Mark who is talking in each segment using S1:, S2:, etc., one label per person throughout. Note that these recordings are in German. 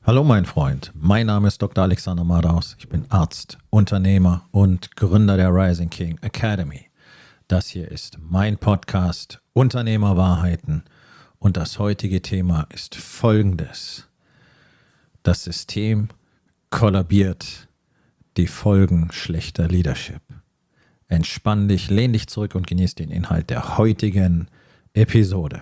S1: Hallo mein Freund, mein Name ist Dr. Alexander Madaus. Ich bin Arzt, Unternehmer und Gründer der Rising King Academy. Das hier ist mein Podcast Unternehmerwahrheiten und das heutige Thema ist folgendes. Das System kollabiert, die Folgen schlechter Leadership. Entspann dich, lehn dich zurück und genieß den Inhalt der heutigen Episode.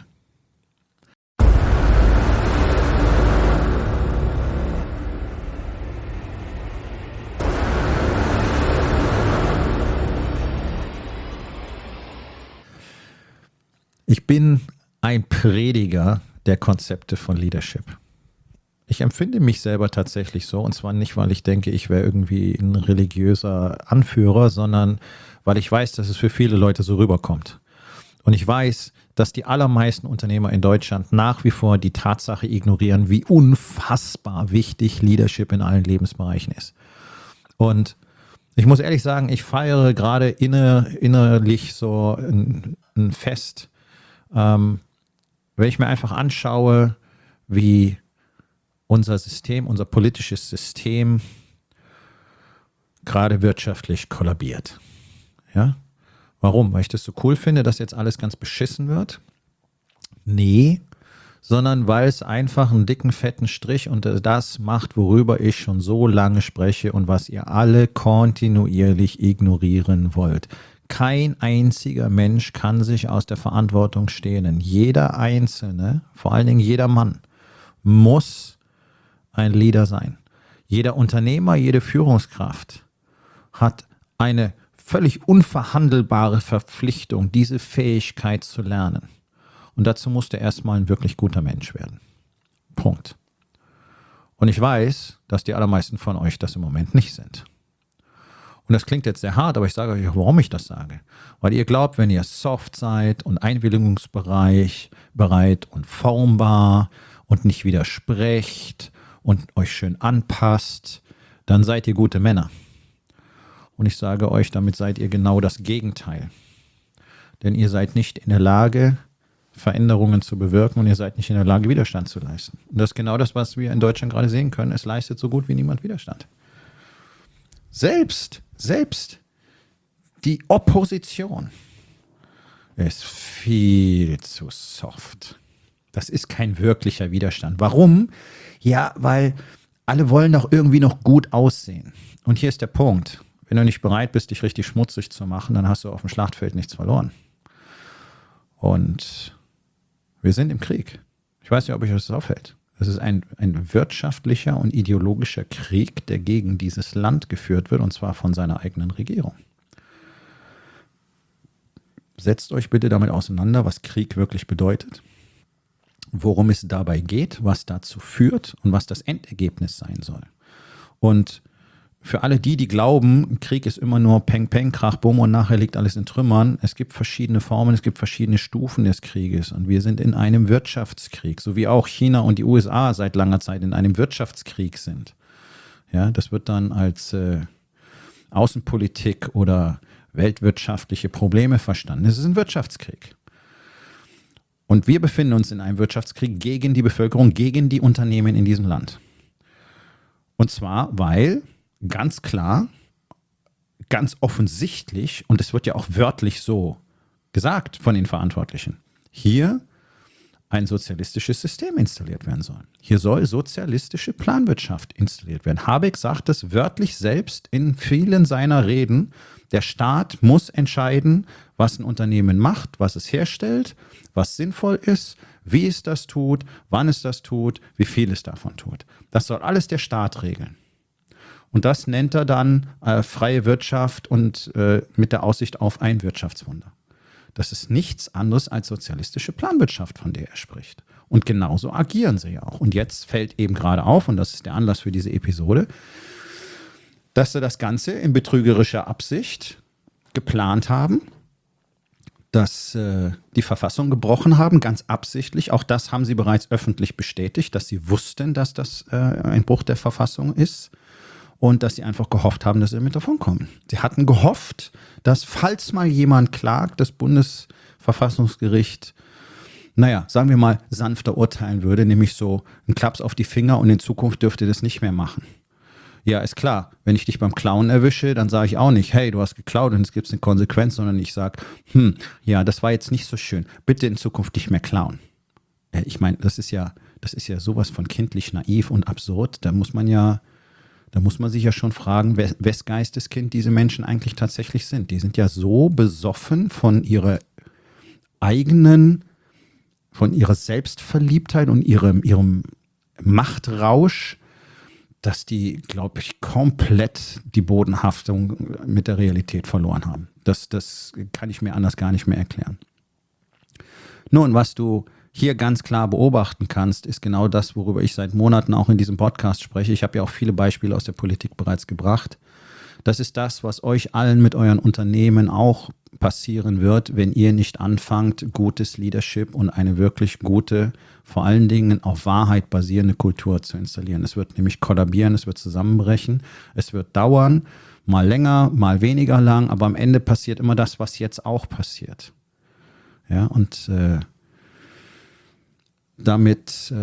S1: Ich bin ein Prediger der Konzepte von Leadership. Ich empfinde mich selber tatsächlich so, und zwar nicht, weil ich denke, ich wäre irgendwie ein religiöser Anführer, sondern weil ich weiß, dass es für viele Leute so rüberkommt. Und ich weiß, dass die allermeisten Unternehmer in Deutschland nach wie vor die Tatsache ignorieren, wie unfassbar wichtig Leadership in allen Lebensbereichen ist. Und ich muss ehrlich sagen, ich feiere gerade innerlich so ein Fest, wenn ich mir einfach anschaue, wie unser System, unser politisches System gerade wirtschaftlich kollabiert. Ja? Warum? Weil ich das so cool finde, dass jetzt alles ganz beschissen wird? Nee, sondern weil es einfach einen dicken, fetten Strich unter das macht, worüber ich schon so lange spreche und was ihr alle kontinuierlich ignorieren wollt. Kein einziger Mensch kann sich aus der Verantwortung stehlen. Jeder Einzelne, vor allen Dingen jeder Mann, muss ein Leader sein. Jeder Unternehmer, jede Führungskraft hat eine völlig unverhandelbare Verpflichtung, diese Fähigkeit zu lernen. Und dazu musst du erstmal ein wirklich guter Mensch werden. Punkt. Und ich weiß, dass die allermeisten von euch das im Moment nicht sind. Und das klingt jetzt sehr hart, aber ich sage euch auch, warum ich das sage. Weil ihr glaubt, wenn ihr soft seid und einwilligungsbereit und formbar und nicht widersprecht und euch schön anpasst, dann seid ihr gute Männer. Und ich sage euch, damit seid ihr genau das Gegenteil. Denn ihr seid nicht in der Lage, Veränderungen zu bewirken und ihr seid nicht in der Lage, Widerstand zu leisten. Und das ist genau das, was wir in Deutschland gerade sehen können. Es leistet so gut wie niemand Widerstand. Selbst die Opposition ist viel zu soft. Das ist kein wirklicher Widerstand. Warum? Ja, weil alle wollen doch irgendwie noch gut aussehen. Und hier ist der Punkt. Wenn du nicht bereit bist, dich richtig schmutzig zu machen, dann hast du auf dem Schlachtfeld nichts verloren. Und wir sind im Krieg. Ich weiß nicht, ob euch das auffällt. Es ist ein wirtschaftlicher und ideologischer Krieg, der gegen dieses Land geführt wird, und zwar von seiner eigenen Regierung. Setzt euch bitte damit auseinander, was Krieg wirklich bedeutet, worum es dabei geht, was dazu führt und was das Endergebnis sein soll. Und für alle die glauben, Krieg ist immer nur Peng, Peng, Krach, Bumm und nachher liegt alles in Trümmern. Es gibt verschiedene Formen, es gibt verschiedene Stufen des Krieges und wir sind in einem Wirtschaftskrieg, so wie auch China und die USA seit langer Zeit in einem Wirtschaftskrieg sind. Ja, das wird dann als Außenpolitik oder weltwirtschaftliche Probleme verstanden. Es ist ein Wirtschaftskrieg. Und wir befinden uns in einem Wirtschaftskrieg gegen die Bevölkerung, gegen die Unternehmen in diesem Land. Und zwar, weil ganz klar, ganz offensichtlich, und es wird ja auch wörtlich so gesagt von den Verantwortlichen, hier ein sozialistisches System installiert werden soll. Hier soll sozialistische Planwirtschaft installiert werden. Habeck sagt es wörtlich selbst in vielen seiner Reden. Der Staat muss entscheiden, was ein Unternehmen macht, was es herstellt, was sinnvoll ist, wie es das tut, wann es das tut, wie viel es davon tut. Das soll alles der Staat regeln. Und das nennt er dann freie Wirtschaft und mit der Aussicht auf ein Wirtschaftswunder. Das ist nichts anderes als sozialistische Planwirtschaft, von der er spricht. Und genauso agieren sie ja auch. Und jetzt fällt eben gerade auf, und das ist der Anlass für diese Episode, dass sie das Ganze in betrügerischer Absicht geplant haben, dass die Verfassung gebrochen haben, ganz absichtlich. Auch das haben sie bereits öffentlich bestätigt, dass sie wussten, dass das ein Bruch der Verfassung ist. Und dass sie einfach gehofft haben, dass sie damit davonkommen. Sie hatten gehofft, dass, falls mal jemand klagt, das Bundesverfassungsgericht naja, sagen wir mal, sanfter urteilen würde, nämlich so einen Klaps auf die Finger und in Zukunft dürft ihr das nicht mehr machen. Ja, ist klar, wenn ich dich beim Klauen erwische, dann sage ich auch nicht, hey, du hast geklaut und es gibt eine Konsequenz, sondern ich sage, ja, das war jetzt nicht so schön, bitte in Zukunft nicht mehr klauen. Ich meine, das ist ja sowas von kindlich naiv und absurd, da muss man sich ja schon fragen, wes Geisteskind diese Menschen eigentlich tatsächlich sind. Die sind ja so besoffen von ihrer Selbstverliebtheit und ihrem Machtrausch, dass die, glaube ich, komplett die Bodenhaftung mit der Realität verloren haben. Das kann ich mir anders gar nicht mehr erklären. Nun, was du hier ganz klar beobachten kannst, ist genau das, worüber ich seit Monaten auch in diesem Podcast spreche. Ich habe ja auch viele Beispiele aus der Politik bereits gebracht. Das ist das, was euch allen mit euren Unternehmen auch passieren wird, wenn ihr nicht anfangt, gutes Leadership und eine wirklich gute, vor allen Dingen auf Wahrheit basierende Kultur zu installieren. Es wird nämlich kollabieren, es wird zusammenbrechen, es wird dauern, mal länger, mal weniger lang, aber am Ende passiert immer das, was jetzt auch passiert. Ja, und damit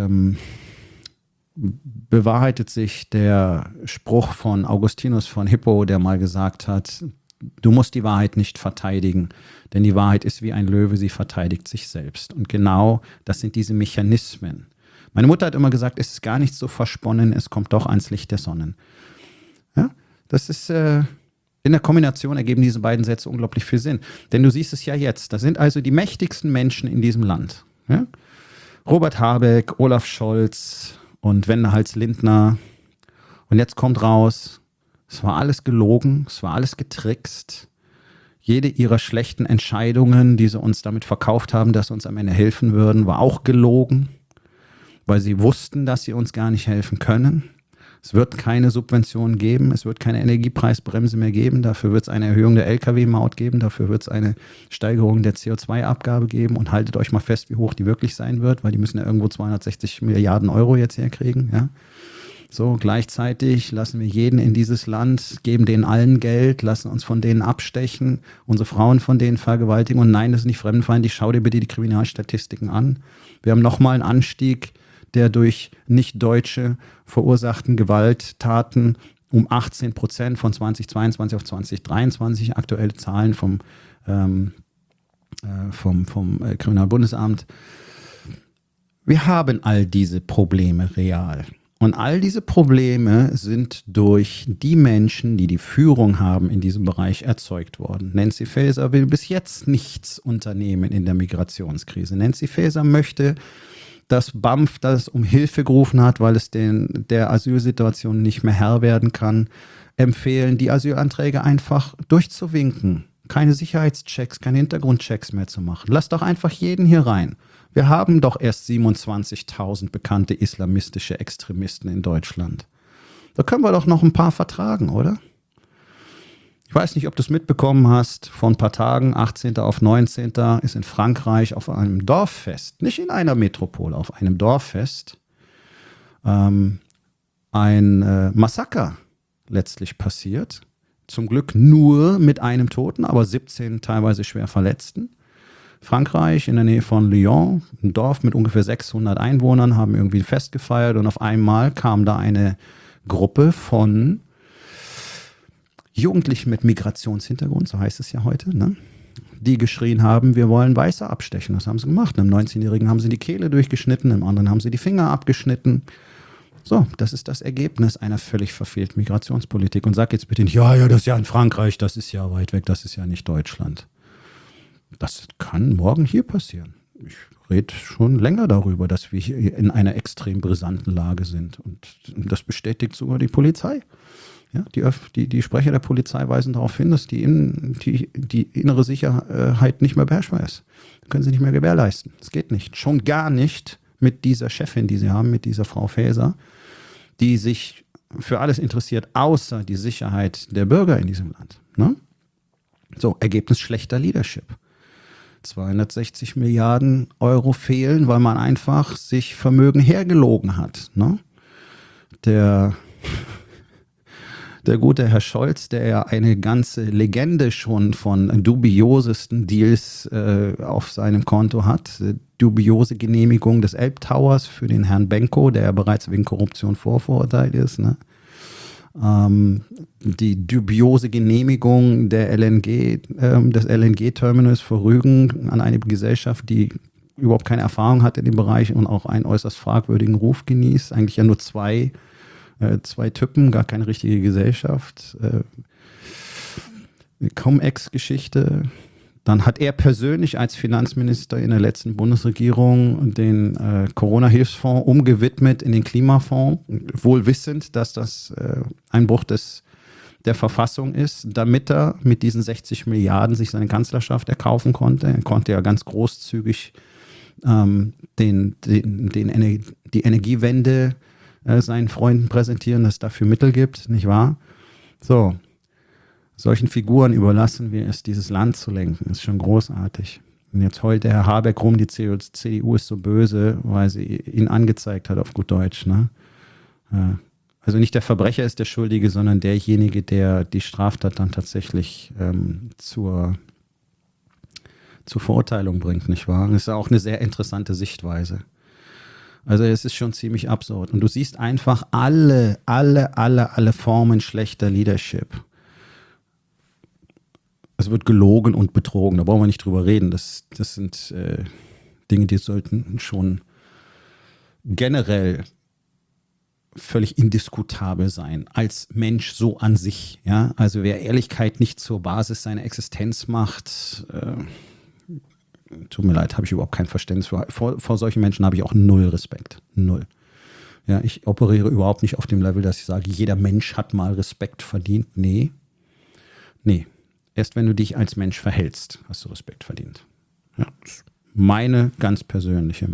S1: bewahrheitet sich der Spruch von Augustinus von Hippo, der mal gesagt hat, du musst die Wahrheit nicht verteidigen, denn die Wahrheit ist wie ein Löwe, sie verteidigt sich selbst. Und genau das sind diese Mechanismen. Meine Mutter hat immer gesagt, es ist gar nicht so versponnen, es kommt doch ans Licht der Sonnen. Ja, das ist in der Kombination ergeben diese beiden Sätze unglaublich viel Sinn. Denn du siehst es ja jetzt, das sind also die mächtigsten Menschen in diesem Land. Ja? Robert Habeck, Olaf Scholz und Wendehals Lindner. Und jetzt kommt raus, es war alles gelogen, es war alles getrickst. Jede ihrer schlechten Entscheidungen, die sie uns damit verkauft haben, dass sie uns am Ende helfen würden, war auch gelogen, weil sie wussten, dass sie uns gar nicht helfen können. Es wird keine Subventionen geben, es wird keine Energiepreisbremse mehr geben, dafür wird es eine Erhöhung der Lkw-Maut geben, dafür wird es eine Steigerung der CO2-Abgabe geben und haltet euch mal fest, wie hoch die wirklich sein wird, weil die müssen ja irgendwo 260 Milliarden Euro jetzt herkriegen. Ja? So, gleichzeitig lassen wir jeden in dieses Land, geben denen allen Geld, lassen uns von denen abstechen, unsere Frauen von denen vergewaltigen und nein, das ist nicht fremdenfeindlich, schau dir bitte die Kriminalstatistiken an. Wir haben nochmal einen Anstieg der durch Nicht-Deutsche verursachten Gewalttaten um 18% von 2022 auf 2023. Aktuelle Zahlen vom Kriminalbundesamt. Wir haben all diese Probleme real. Und all diese Probleme sind durch die Menschen, die die Führung haben in diesem Bereich, erzeugt worden. Nancy Faeser will bis jetzt nichts unternehmen in der Migrationskrise. Nancy Faeser möchte, dass BAMF das um Hilfe gerufen hat, weil es der Asylsituation nicht mehr Herr werden kann, empfehlen, die Asylanträge einfach durchzuwinken. Keine Sicherheitschecks, keine Hintergrundchecks mehr zu machen. Lass doch einfach jeden hier rein. Wir haben doch erst 27.000 bekannte islamistische Extremisten in Deutschland. Da können wir doch noch ein paar vertragen, oder? Ich weiß nicht, ob du es mitbekommen hast, vor ein paar Tagen, 18. auf 19. ist in Frankreich auf einem Dorffest, nicht in einer Metropole, auf einem Dorffest, ein Massaker letztlich passiert. Zum Glück nur mit einem Toten, aber 17 teilweise schwer Verletzten. Frankreich in der Nähe von Lyon, ein Dorf mit ungefähr 600 Einwohnern, haben irgendwie ein Fest gefeiert und auf einmal kam da eine Gruppe von Jugendlichen mit Migrationshintergrund, so heißt es ja heute, ne? Die geschrien haben, wir wollen Weiße abstechen. Das haben sie gemacht. Einem 19-Jährigen haben sie die Kehle durchgeschnitten, einem anderen haben sie die Finger abgeschnitten. So, das ist das Ergebnis einer völlig verfehlten Migrationspolitik. Und sag jetzt bitte nicht, ja, das ist ja in Frankreich, das ist ja weit weg, das ist ja nicht Deutschland. Das kann morgen hier passieren. Ich rede schon länger darüber, dass wir hier in einer extrem brisanten Lage sind. Und das bestätigt sogar die Polizei. Ja, die Sprecher der Polizei weisen darauf hin, dass die innere Sicherheit nicht mehr beherrschbar ist. Das können sie nicht mehr gewährleisten. Das geht nicht. Schon gar nicht mit dieser Chefin, die sie haben, mit dieser Frau Faeser, die sich für alles interessiert, außer die Sicherheit der Bürger in diesem Land. Ne? So, Ergebnis schlechter Leadership. 260 Milliarden Euro fehlen, weil man einfach sich Vermögen hergelogen hat. Ne? Der der gute Herr Scholz, der ja eine ganze Legende schon von dubiosesten Deals auf seinem Konto hat. Dubiose Genehmigung des Elbtowers für den Herrn Benko, der ja bereits wegen Korruption vorverurteilt ist. Ne? Die dubiose Genehmigung der des LNG-Terminals für Rügen an eine Gesellschaft, die überhaupt keine Erfahrung hat in dem Bereich und auch einen äußerst fragwürdigen Ruf genießt. Eigentlich ja nur zwei Typen, gar keine richtige Gesellschaft. Cum-Ex-Geschichte. Dann hat er persönlich als Finanzminister in der letzten Bundesregierung den Corona-Hilfsfonds umgewidmet in den Klimafonds, wohl wissend, dass das ein Bruch der Verfassung ist, damit er mit diesen 60 Milliarden sich seine Kanzlerschaft erkaufen konnte. Er konnte ja ganz großzügig die Energiewende seinen Freunden präsentieren, dass es dafür Mittel gibt, nicht wahr? So. Solchen Figuren überlassen wir es, dieses Land zu lenken. Das ist schon großartig. Und jetzt heult der Herr Habeck rum, die CDU ist so böse, weil sie ihn angezeigt hat, auf gut Deutsch. Ne? Also nicht der Verbrecher ist der Schuldige, sondern derjenige, der die Straftat dann tatsächlich zur Verurteilung bringt, nicht wahr? Das ist auch eine sehr interessante Sichtweise. Also es ist schon ziemlich absurd. Und du siehst einfach alle Formen schlechter Leadership. Es wird gelogen und betrogen, da brauchen wir nicht drüber reden. Das sind Dinge, die sollten schon generell völlig indiskutabel sein, als Mensch so an sich. Ja? Also wer Ehrlichkeit nicht zur Basis seiner Existenz macht, tut mir leid, habe ich überhaupt kein Verständnis für. Vor solchen Menschen habe ich auch null Respekt. Null. Ja, ich operiere überhaupt nicht auf dem Level, dass ich sage, jeder Mensch hat mal Respekt verdient. Nee. Erst wenn du dich als Mensch verhältst, hast du Respekt verdient. Ja, das ist meine ganz persönliche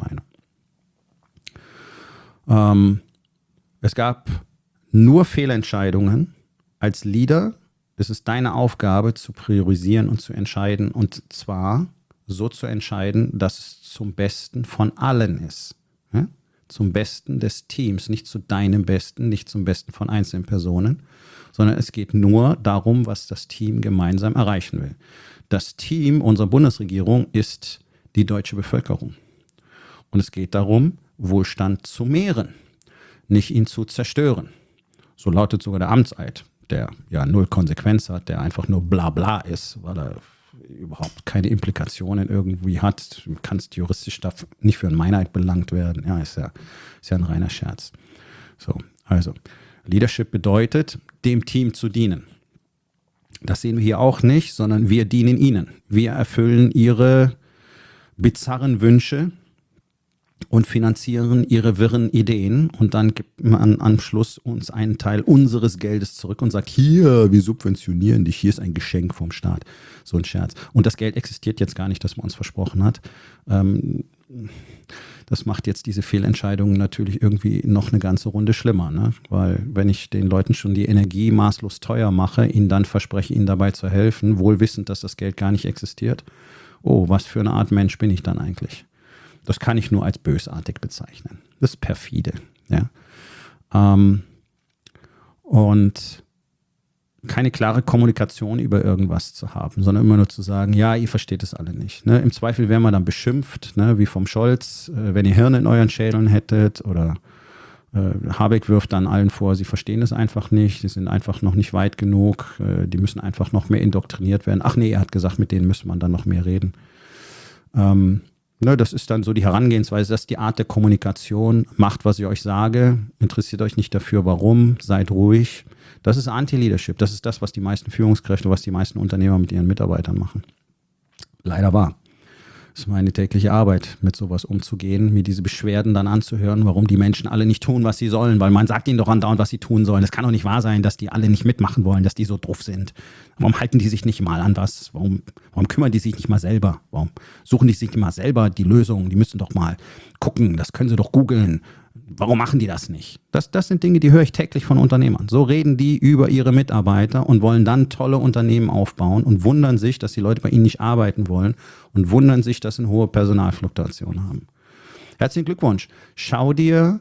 S1: Meinung. Es gab nur Fehlentscheidungen. Als Leader ist es deine Aufgabe zu priorisieren und zu entscheiden. Und zwar so zu entscheiden, dass es zum Besten von allen ist. Ja? Zum Besten des Teams, nicht zu deinem Besten, nicht zum Besten von einzelnen Personen, sondern es geht nur darum, was das Team gemeinsam erreichen will. Das Team unserer Bundesregierung ist die deutsche Bevölkerung. Und es geht darum, Wohlstand zu mehren, nicht ihn zu zerstören. So lautet sogar der Amtseid, der ja null Konsequenz hat, der einfach nur Blabla ist, weil er überhaupt keine Implikationen irgendwie hat. Du kannst juristisch nicht für einen Meineid belangt werden. Ja, ist ja ein reiner Scherz. So, also Leadership bedeutet, dem Team zu dienen. Das sehen wir hier auch nicht, sondern wir dienen ihnen. Wir erfüllen ihre bizarren Wünsche und finanzieren ihre wirren Ideen und dann gibt man am Schluss uns einen Teil unseres Geldes zurück und sagt, hier, wir subventionieren dich, hier ist ein Geschenk vom Staat. So ein Scherz. Und das Geld existiert jetzt gar nicht, das man uns versprochen hat. Das macht jetzt diese Fehlentscheidungen natürlich irgendwie noch eine ganze Runde schlimmer, ne? Weil wenn ich den Leuten schon die Energie maßlos teuer mache, ihnen dann verspreche, ihnen dabei zu helfen, wohl wissend, dass das Geld gar nicht existiert, oh, was für eine Art Mensch bin ich dann eigentlich? Das kann ich nur als bösartig bezeichnen. Das ist perfide. Ja? Und keine klare Kommunikation über irgendwas zu haben, sondern immer nur zu sagen, ja, ihr versteht es alle nicht. Ne? Im Zweifel werden wir dann beschimpft, ne? Wie vom Scholz, wenn ihr Hirn in euren Schädeln hättet, oder Habeck wirft dann allen vor, sie verstehen es einfach nicht, sie sind einfach noch nicht weit genug, die müssen einfach noch mehr indoktriniert werden. Ach nee, er hat gesagt, mit denen müsste man dann noch mehr reden. Ne, das ist dann so die Herangehensweise, das ist die Art der Kommunikation. Macht, was ich euch sage, interessiert euch nicht dafür, warum, seid ruhig. Das ist Anti-Leadership, das ist das, was die meisten Führungskräfte, was die meisten Unternehmer mit ihren Mitarbeitern machen. Leider wahr. Das ist meine tägliche Arbeit, mit sowas umzugehen, mir diese Beschwerden dann anzuhören, warum die Menschen alle nicht tun, was sie sollen, weil man sagt ihnen doch andauernd, was sie tun sollen. Es kann doch nicht wahr sein, dass die alle nicht mitmachen wollen, dass die so drauf sind. Warum halten die sich nicht mal an was? Warum kümmern die sich nicht mal selber? Warum suchen die sich nicht mal selber die Lösung? Die müssen doch mal gucken, das können sie doch googeln. Warum machen die das nicht? Das sind Dinge, die höre ich täglich von Unternehmern. So reden die über ihre Mitarbeiter und wollen dann tolle Unternehmen aufbauen und wundern sich, dass die Leute bei ihnen nicht arbeiten wollen und wundern sich, dass sie eine hohe Personalfluktuation haben. Herzlichen Glückwunsch. Schau dir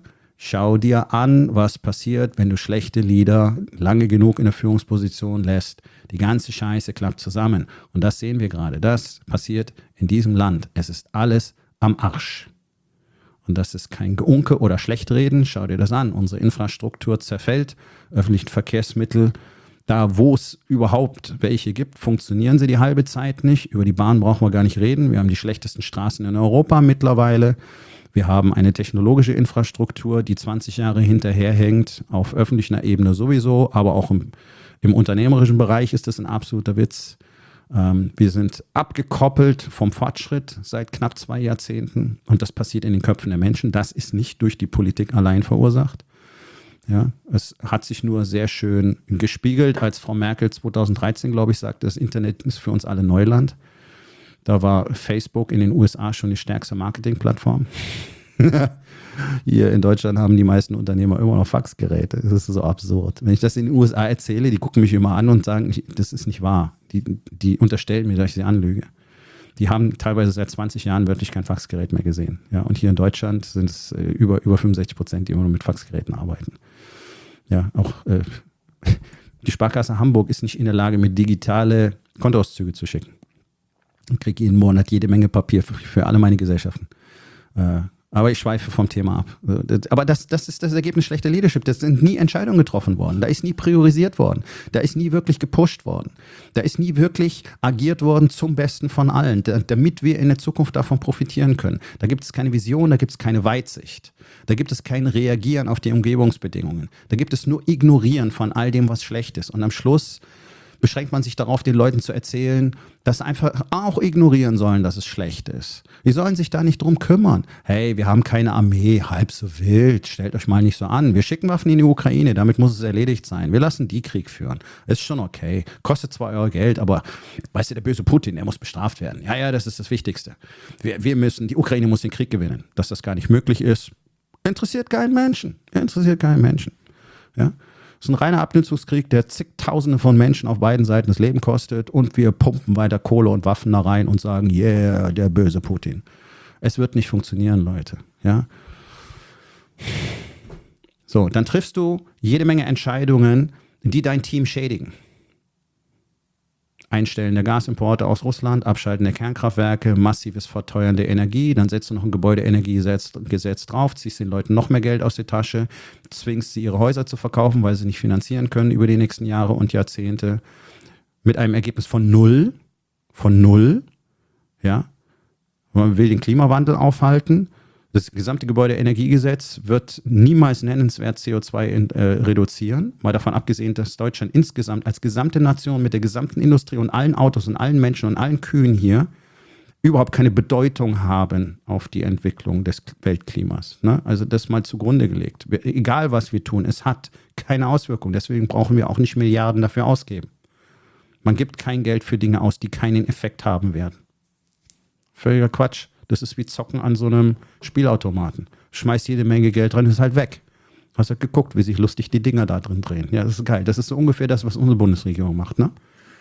S1: Schau dir an, was passiert, wenn du schlechte Leader lange genug in der Führungsposition lässt. Die ganze Scheiße klappt zusammen. Und das sehen wir gerade. Das passiert in diesem Land. Es ist alles am Arsch. Und das ist kein Geunke oder Schlechtreden. Schau dir das an. Unsere Infrastruktur zerfällt. Öffentliche Verkehrsmittel, da wo es überhaupt welche gibt, funktionieren sie die halbe Zeit nicht. Über die Bahn brauchen wir gar nicht reden. Wir haben die schlechtesten Straßen in Europa mittlerweile. Wir haben eine technologische Infrastruktur, die 20 Jahre hinterherhängt, auf öffentlicher Ebene sowieso, aber auch im unternehmerischen Bereich ist das ein absoluter Witz. Wir sind abgekoppelt vom Fortschritt seit knapp 2 Jahrzehnten und das passiert in den Köpfen der Menschen. Das ist nicht durch die Politik allein verursacht. Ja, es hat sich nur sehr schön gespiegelt, als Frau Merkel 2013, glaube ich, sagte, das Internet ist für uns alle Neuland. Da war Facebook in den USA schon die stärkste Marketingplattform. Hier in Deutschland haben die meisten Unternehmer immer noch Faxgeräte. Das ist so absurd. Wenn ich das in den USA erzähle, die gucken mich immer an und sagen, das ist nicht wahr. Die unterstellen mir, dass ich sie anlüge. Die haben teilweise seit 20 Jahren wirklich kein Faxgerät mehr gesehen. Ja, und hier in Deutschland sind es über 65%, die immer nur mit Faxgeräten arbeiten. Ja, auch die Sparkasse Hamburg ist nicht in der Lage, mit digitale Kontoauszüge zu schicken. Ich kriege jeden Monat jede Menge Papier für alle meine Gesellschaften. Aber ich schweife vom Thema ab. Aber das ist das Ergebnis schlechter Leadership. Das sind nie Entscheidungen getroffen worden. Da ist nie priorisiert worden. Da ist nie wirklich gepusht worden. Da ist nie wirklich agiert worden zum Besten von allen, damit wir in der Zukunft davon profitieren können. Da gibt es keine Vision, da gibt es keine Weitsicht. Da gibt es kein Reagieren auf die Umgebungsbedingungen. Da gibt es nur Ignorieren von all dem, was schlecht ist. Und am Schluss beschränkt man sich darauf, den Leuten zu erzählen, dass sie einfach auch ignorieren sollen, dass es schlecht ist. Die sollen sich da nicht drum kümmern. Hey, wir haben keine Armee, halb so wild, stellt euch mal nicht so an. Wir schicken Waffen in die Ukraine, damit muss es erledigt sein. Wir lassen die Krieg führen. Ist schon okay. Kostet zwar euer Geld, aber weißt du, der böse Putin, der muss bestraft werden. Ja, das ist das Wichtigste. Die Ukraine muss den Krieg gewinnen. Dass das gar nicht möglich ist, interessiert keinen Menschen. Ja. Das ist ein reiner Abnutzungskrieg, der zigtausende von Menschen auf beiden Seiten das Leben kostet und wir pumpen weiter Kohle und Waffen da rein und sagen, yeah, der böse Putin. Es wird nicht funktionieren, Leute. Ja? So, dann triffst du jede Menge Entscheidungen, die dein Team schädigen. Einstellen der Gasimporte aus Russland, Abschalten der Kernkraftwerke, massives Verteuern der Energie, dann setzt du noch ein Gebäudeenergiegesetz drauf, ziehst den Leuten noch mehr Geld aus der Tasche, zwingst sie ihre Häuser zu verkaufen, weil sie nicht finanzieren können über die nächsten Jahre und Jahrzehnte, mit einem Ergebnis von null, ja, man will den Klimawandel aufhalten. Das gesamte Gebäudeenergiegesetz wird niemals nennenswert CO2 reduzieren, mal davon abgesehen, dass Deutschland insgesamt als gesamte Nation mit der gesamten Industrie und allen Autos und allen Menschen und allen Kühen hier überhaupt keine Bedeutung haben auf die Entwicklung des Weltklimas. Ne? Also das mal zugrunde gelegt. Egal was wir tun, es hat keine Auswirkung. Deswegen brauchen wir auch nicht Milliarden dafür ausgeben. Man gibt kein Geld für Dinge aus, die keinen Effekt haben werden. Völliger Quatsch. Das ist wie Zocken an so einem Spielautomaten. Schmeißt jede Menge Geld rein, ist halt weg. Hast du geguckt, wie sich lustig die Dinger da drin drehen. Ja, das ist geil. Das ist so ungefähr das, was unsere Bundesregierung macht, ne?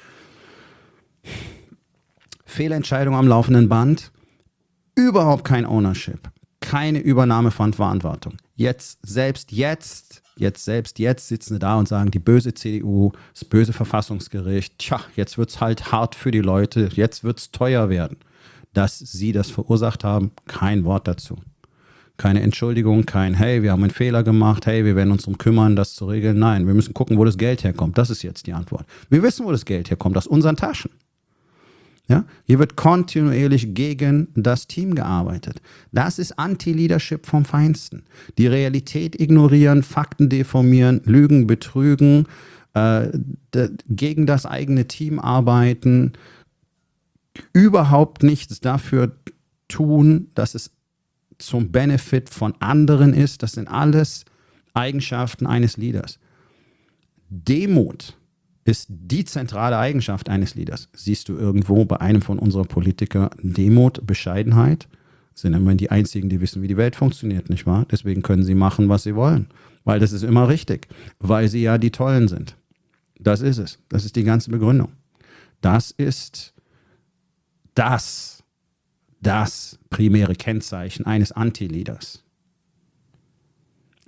S1: Fehlentscheidung am laufenden Band. Überhaupt kein Ownership. Keine Übernahme von Verantwortung. Selbst jetzt sitzen sie da und sagen, die böse CDU, das böse Verfassungsgericht, jetzt wird es halt hart für die Leute, jetzt wird es teuer werden. Dass sie das verursacht haben, kein Wort dazu. Keine Entschuldigung, kein hey, wir haben einen Fehler gemacht, hey, wir werden uns darum kümmern, das zu regeln. Nein, wir müssen gucken, wo das Geld herkommt. Das ist jetzt die Antwort. Wir wissen, wo das Geld herkommt, aus unseren Taschen. Ja? Hier wird kontinuierlich gegen das Team gearbeitet. Das ist Anti-Leadership vom Feinsten. Die Realität ignorieren, Fakten deformieren, lügen, betrügen, gegen das eigene Team arbeiten, überhaupt nichts dafür tun, dass es zum Benefit von anderen ist. Das sind alles Eigenschaften eines Leaders. Demut ist die zentrale Eigenschaft eines Leaders. Siehst du irgendwo bei einem von unserer Politiker Demut, Bescheidenheit? Sind immerhin die einzigen, die wissen, wie die Welt funktioniert, nicht wahr? Deswegen können sie machen, was sie wollen. Weil das ist immer richtig. Weil sie ja die Tollen sind. Das ist es. Das ist die ganze Begründung. Das ist das primäre Kennzeichen eines Anti-Leaders.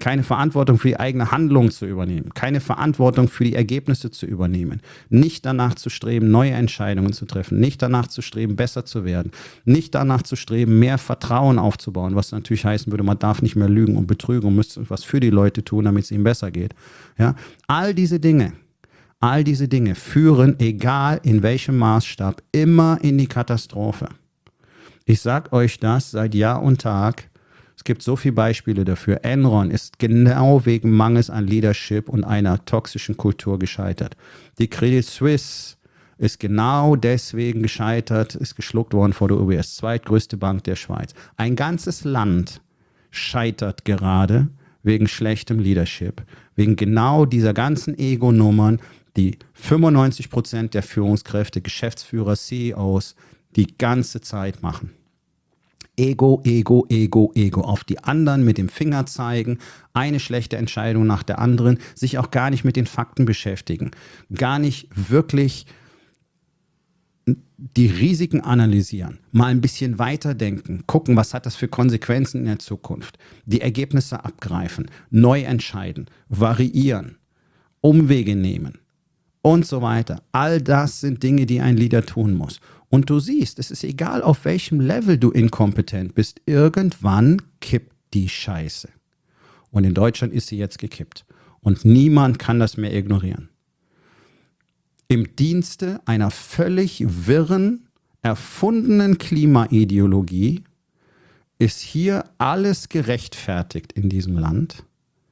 S1: keine Verantwortung für die eigene Handlung zu übernehmen, keine Verantwortung für die Ergebnisse zu übernehmen, nicht danach zu streben, neue Entscheidungen zu treffen, nicht danach zu streben, besser zu werden, nicht danach zu streben, mehr Vertrauen aufzubauen, was natürlich heißen würde, man darf nicht mehr lügen und betrügen und müsste was für die Leute tun, damit es ihnen besser geht. Ja? All diese Dinge führen, egal in welchem Maßstab, immer in die Katastrophe. Ich sage euch das seit Jahr und Tag. Es gibt so viele Beispiele dafür. Enron ist genau wegen Mangels an Leadership und einer toxischen Kultur gescheitert. Die Credit Suisse ist genau deswegen gescheitert, ist geschluckt worden vor der UBS, zweitgrößte Bank der Schweiz. Ein ganzes Land scheitert gerade wegen schlechtem Leadership, wegen genau dieser ganzen Ego-Nummern, die 95% der Führungskräfte, Geschäftsführer, CEOs die ganze Zeit machen. Ego, Ego, Ego, Ego. Auf die anderen mit dem Finger zeigen, eine schlechte Entscheidung nach der anderen, sich auch gar nicht mit den Fakten beschäftigen, gar nicht wirklich die Risiken analysieren, mal ein bisschen weiterdenken, gucken, was hat das für Konsequenzen in der Zukunft, die Ergebnisse abgreifen, neu entscheiden, variieren, Umwege nehmen und so weiter. All das sind Dinge, die ein Leader tun muss. Und du siehst, es ist egal, auf welchem Level du inkompetent bist, irgendwann kippt die Scheiße. Und in Deutschland ist sie jetzt gekippt. Und niemand kann das mehr ignorieren. Im Dienste einer völlig wirren, erfundenen Klimaideologie ist hier alles gerechtfertigt in diesem Land,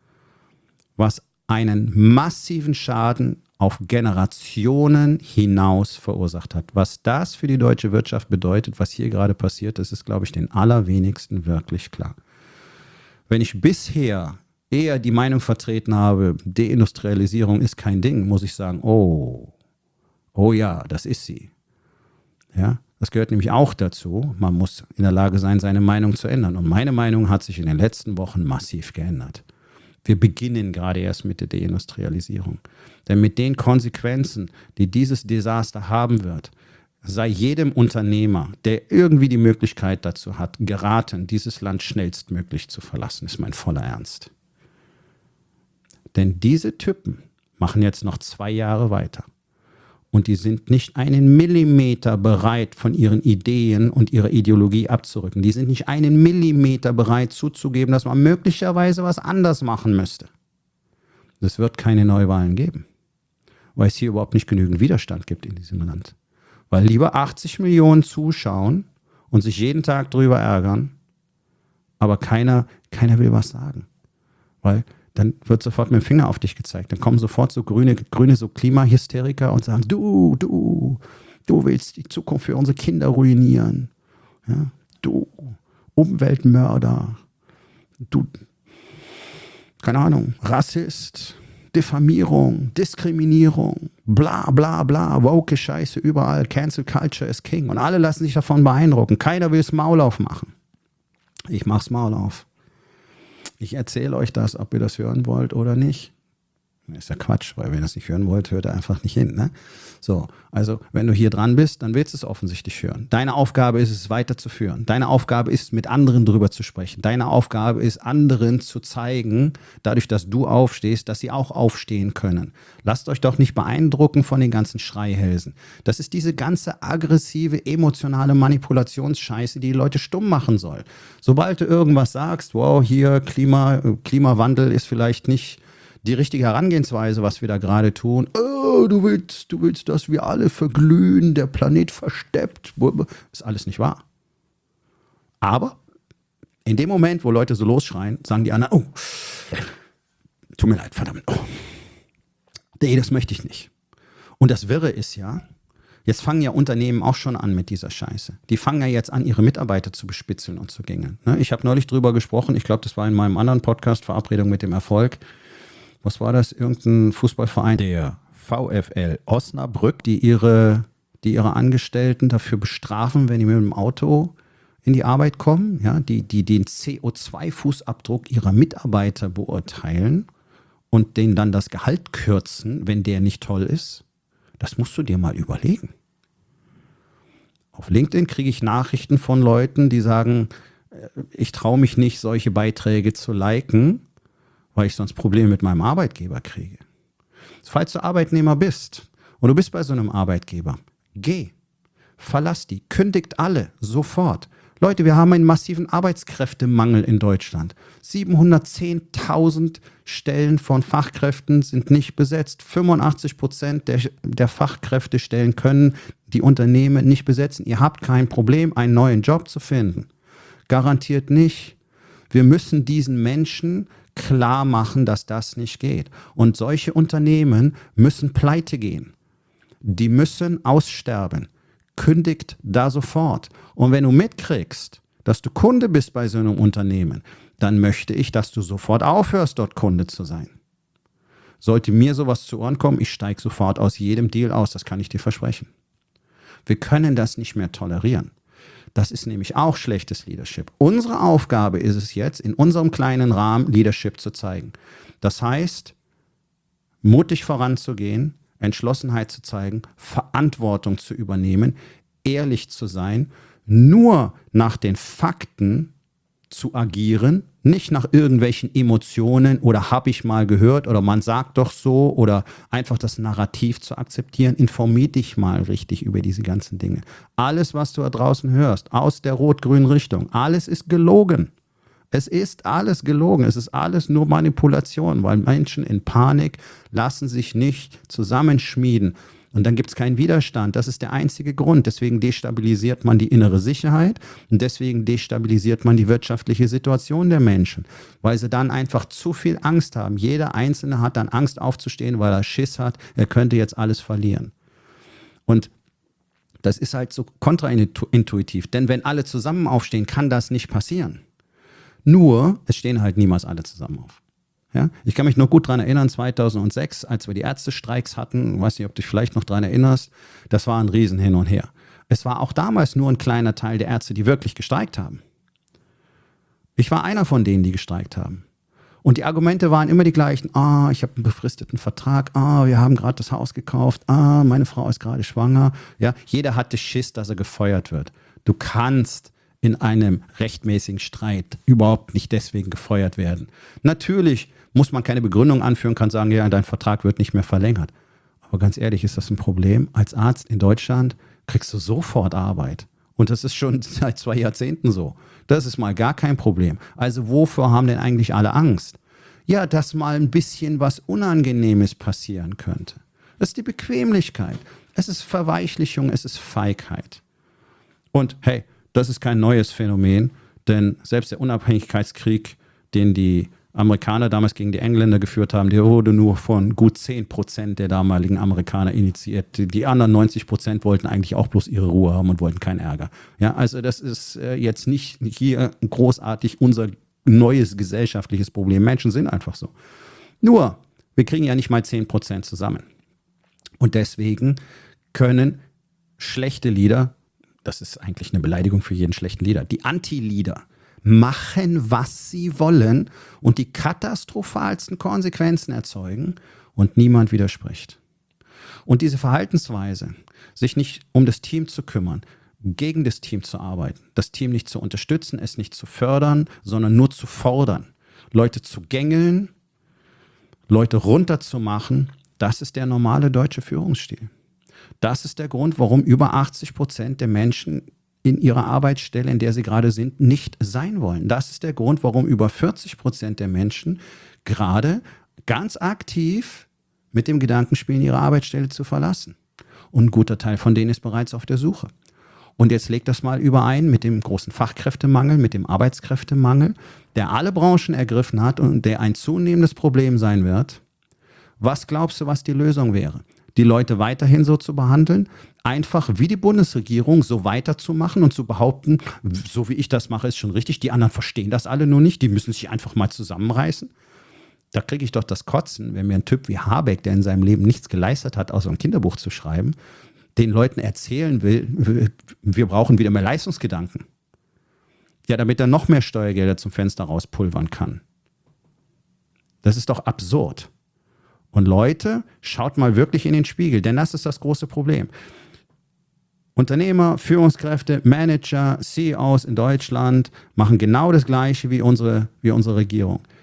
S1: was einen massiven Schaden auf Generationen hinaus verursacht hat. Was das für die deutsche Wirtschaft bedeutet, was hier gerade passiert, das ist, glaube ich, den allerwenigsten wirklich klar. Wenn ich bisher eher die Meinung vertreten habe, Deindustrialisierung ist kein Ding, muss ich sagen, oh ja, das ist sie. Ja, das gehört nämlich auch dazu. Man muss in der Lage sein, seine Meinung zu ändern. Und meine Meinung hat sich in den letzten Wochen massiv geändert. Wir beginnen gerade erst mit der Deindustrialisierung. Denn mit den Konsequenzen, die dieses Desaster haben wird, sei jedem Unternehmer, der irgendwie die Möglichkeit dazu hat, geraten, dieses Land schnellstmöglich zu verlassen, ist mein voller Ernst. Denn diese Typen machen jetzt noch 2 Jahre weiter. Und die sind nicht einen Millimeter bereit, von ihren Ideen und ihrer Ideologie abzurücken. Die sind nicht einen Millimeter bereit zuzugeben, dass man möglicherweise was anders machen müsste. Es wird keine Neuwahlen geben, weil es hier überhaupt nicht genügend Widerstand gibt in diesem Land. Weil lieber 80 Millionen zuschauen und sich jeden Tag drüber ärgern, aber keiner will was sagen. Weil dann wird sofort mit dem Finger auf dich gezeigt. Dann kommen sofort so grüne so Klimahysteriker und sagen, du willst die Zukunft für unsere Kinder ruinieren. Ja, du Umweltmörder. Du, keine Ahnung, Rassist, Diffamierung, Diskriminierung, bla bla bla, woke Scheiße überall, Cancel Culture is King. Und alle lassen sich davon beeindrucken. Keiner will das Maul aufmachen. Ich mach's Maul auf. Ich erzähle euch das, ob ihr das hören wollt oder nicht. Das ist ja Quatsch, weil wenn ihr das nicht hören wollt, hört ihr einfach nicht hin. Ne? So, also wenn du hier dran bist, dann willst du es offensichtlich hören. Deine Aufgabe ist es, weiterzuführen. Deine Aufgabe ist, mit anderen drüber zu sprechen. Deine Aufgabe ist, anderen zu zeigen, dadurch, dass du aufstehst, dass sie auch aufstehen können. Lasst euch doch nicht beeindrucken von den ganzen Schreihälsen. Das ist diese ganze aggressive, emotionale Manipulationsscheiße, die Leute stumm machen soll. Sobald du irgendwas sagst, wow, hier Klimawandel ist vielleicht nicht die richtige Herangehensweise, was wir da gerade tun. Oh, du willst, dass wir alle verglühen, der Planet versteppt. Ist alles nicht wahr. Aber in dem Moment, wo Leute so losschreien, sagen die anderen, oh, tut mir leid, verdammt. Oh. Nee, das möchte ich nicht. Und das Wirre ist ja, jetzt fangen ja Unternehmen auch schon an mit dieser Scheiße. Die fangen ja jetzt an, ihre Mitarbeiter zu bespitzeln und zu gängeln. Ich habe neulich drüber gesprochen, ich glaube, das war in meinem anderen Podcast, Verabredung mit dem Erfolg. Was war das? Irgendein Fußballverein? Der VfL Osnabrück, die ihre Angestellten dafür bestrafen, wenn die mit dem Auto in die Arbeit kommen, ja, die den CO2-Fußabdruck ihrer Mitarbeiter beurteilen und denen dann das Gehalt kürzen, wenn der nicht toll ist. Das musst du dir mal überlegen. Auf LinkedIn kriege ich Nachrichten von Leuten, die sagen, ich traue mich nicht, solche Beiträge zu liken, weil ich sonst Probleme mit meinem Arbeitgeber kriege. Falls du Arbeitnehmer bist und du bist bei so einem Arbeitgeber, geh, verlass die, kündigt alle sofort. Leute, wir haben einen massiven Arbeitskräftemangel in Deutschland. 710.000 Stellen von Fachkräften sind nicht besetzt. 85% der Fachkräftestellen können die Unternehmen nicht besetzen. Ihr habt kein Problem, einen neuen Job zu finden. Garantiert nicht. Wir müssen diesen Menschen klar machen, dass das nicht geht. Und solche Unternehmen müssen pleite gehen. Die müssen aussterben. Kündigt da sofort. Und wenn du mitkriegst, dass du Kunde bist bei so einem Unternehmen, dann möchte ich, dass du sofort aufhörst, dort Kunde zu sein. Sollte mir sowas zu Ohren kommen, ich steige sofort aus jedem Deal aus, das kann ich dir versprechen. Wir können das nicht mehr tolerieren. Das ist nämlich auch schlechtes Leadership. Unsere Aufgabe ist es jetzt, in unserem kleinen Rahmen Leadership zu zeigen. Das heißt, mutig voranzugehen, Entschlossenheit zu zeigen, Verantwortung zu übernehmen, ehrlich zu sein, nur nach den Fakten zu agieren, nicht nach irgendwelchen Emotionen oder habe ich mal gehört oder man sagt doch so oder einfach das Narrativ zu akzeptieren. Informier dich mal richtig über diese ganzen Dinge. Alles, was du da draußen hörst, aus der rot-grünen Richtung, alles ist gelogen. Es ist alles gelogen, es ist alles nur Manipulation, weil Menschen in Panik lassen sich nicht zusammenschmieden. Und dann gibt es keinen Widerstand. Das ist der einzige Grund. Deswegen destabilisiert man die innere Sicherheit und deswegen destabilisiert man die wirtschaftliche Situation der Menschen, weil sie dann einfach zu viel Angst haben. Jeder Einzelne hat dann Angst aufzustehen, weil er Schiss hat, er könnte jetzt alles verlieren. Und das ist halt so kontraintuitiv, denn wenn alle zusammen aufstehen, kann das nicht passieren. Nur, es stehen halt niemals alle zusammen auf. Ja, ich kann mich noch gut daran erinnern, 2006, als wir die Ärztestreiks hatten, ich weiß nicht, ob du dich vielleicht noch daran erinnerst, das war ein Riesen hin und her. Es war auch damals nur ein kleiner Teil der Ärzte, die wirklich gestreikt haben. Ich war einer von denen, die gestreikt haben. Und die Argumente waren immer die gleichen. Ich habe einen befristeten Vertrag. Wir haben gerade das Haus gekauft. Meine Frau ist gerade schwanger. Ja, jeder hatte Schiss, dass er gefeuert wird. Du kannst in einem rechtmäßigen Streit überhaupt nicht deswegen gefeuert werden. Natürlich muss man keine Begründung anführen, kann sagen, ja, dein Vertrag wird nicht mehr verlängert. Aber ganz ehrlich, ist das ein Problem? Als Arzt in Deutschland kriegst du sofort Arbeit. Und das ist schon seit 2 Jahrzehnten so. Das ist mal gar kein Problem. Also wovor haben denn eigentlich alle Angst? Ja, dass mal ein bisschen was Unangenehmes passieren könnte. Das ist die Bequemlichkeit. Es ist Verweichlichung, es ist Feigheit. Und hey, das ist kein neues Phänomen, denn selbst der Unabhängigkeitskrieg, den die Amerikaner damals gegen die Engländer geführt haben, der wurde nur von gut 10% der damaligen Amerikaner initiiert. Die anderen 90% wollten eigentlich auch bloß ihre Ruhe haben und wollten keinen Ärger. Ja, also das ist jetzt nicht hier großartig unser neues gesellschaftliches Problem. Menschen sind einfach so. Nur, wir kriegen ja nicht mal 10% zusammen. Und deswegen können schlechte Leader, das ist eigentlich eine Beleidigung für jeden schlechten Leader, die Anti-Leader machen, was sie wollen und die katastrophalsten Konsequenzen erzeugen und niemand widerspricht. Und diese Verhaltensweise, sich nicht um das Team zu kümmern, gegen das Team zu arbeiten, das Team nicht zu unterstützen, es nicht zu fördern, sondern nur zu fordern, Leute zu gängeln, Leute runterzumachen, das ist der normale deutsche Führungsstil. Das ist der Grund, warum über 80% der Menschen in ihrer Arbeitsstelle, in der sie gerade sind, nicht sein wollen. Das ist der Grund, warum über 40% der Menschen gerade ganz aktiv mit dem Gedanken spielen, ihre Arbeitsstelle zu verlassen. Und ein guter Teil von denen ist bereits auf der Suche. Und jetzt legt das mal überein mit dem großen Fachkräftemangel, mit dem Arbeitskräftemangel, der alle Branchen ergriffen hat und der ein zunehmendes Problem sein wird. Was glaubst du, was die Lösung wäre? Die Leute weiterhin so zu behandeln, einfach wie die Bundesregierung so weiterzumachen und zu behaupten, so wie ich das mache, ist schon richtig, die anderen verstehen das alle nur nicht, die müssen sich einfach mal zusammenreißen. Da kriege ich doch das Kotzen, wenn mir ein Typ wie Habeck, der in seinem Leben nichts geleistet hat, außer ein Kinderbuch zu schreiben, den Leuten erzählen will, wir brauchen wieder mehr Leistungsgedanken. Ja, damit er noch mehr Steuergelder zum Fenster rauspulvern kann. Das ist doch absurd. Und Leute, schaut mal wirklich in den Spiegel, denn das ist das große Problem. Unternehmer, Führungskräfte, Manager, CEOs in Deutschland machen genau das Gleiche wie unsere Regierung.